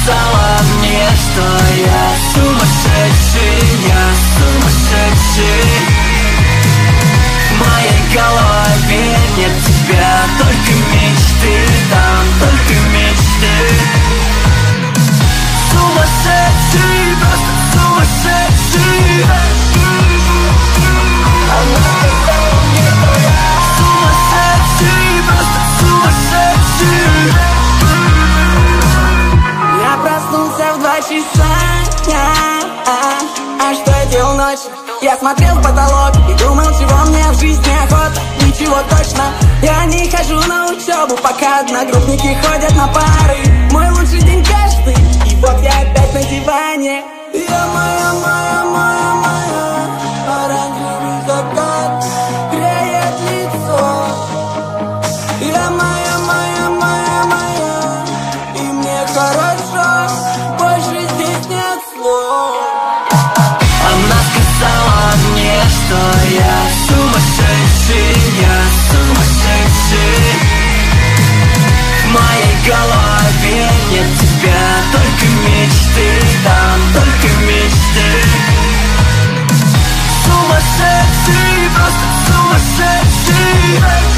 сказала мне, что я сумасшедший, я сумасшедший. В моей голове нет тебя, только мечты, там только мечты. Сумасшедший, просто сумасшедший. Она сказала мне, что я сумасшедший, просто сумасшедший. Я проснулся в 2 часа, а что я делал ночью? Я смотрел в потолок и думал, чего мне в жизни охота. Ничего точно, я не хожу на учебу, пока одногруппники ходят на пары. Мой лучший день каждый, и вот я опять на диване. Я моя, оранжевый закат греет лицо. Я моя, и мне хорошо, больше здесь нет слов. Она сказала мне, что я сумасшедший, я сумасшедший. В моей голове нет тебя, только мечты, там только мечты. Сумасшедший, просто сумасшедший.